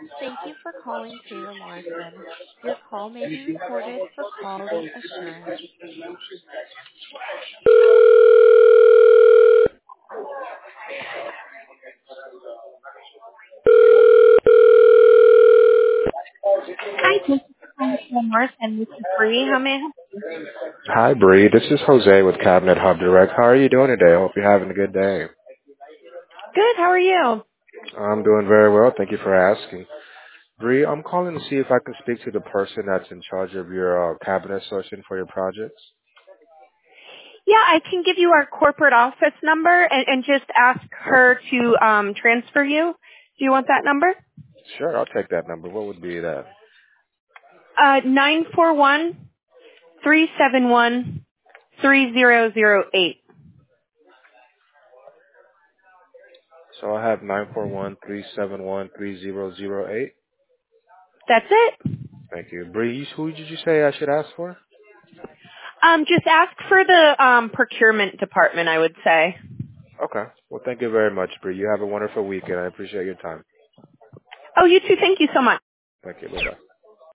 Thank you for calling Taylor Morrison. Your call may be recorded for quality assurance. Hi, thank you for calling Taylor Morrison. This is Bree. How may I help? Hi, Bree. This is Jose with Cabinet Hub Direct. How are you doing today? I hope you're having a good day. Good. How are you? I'm doing very well. Thank you for asking. Bree, I'm calling to see if I can speak to the person that's in charge of your cabinet sourcing for your projects. Yeah, I can give you our corporate office number and just ask her to transfer you. Do you want that number? Sure, I'll take that number. What would be that? 941-371-3008. So I have 941-371-3008. That's it. Thank you. Bree, who did you say I should ask for? Just ask for the procurement department, I would say. Okay. Well, thank you very much, Bree. You have a wonderful weekend. I appreciate your time. Oh, you too. Thank you so much. Thank you. Bye-bye.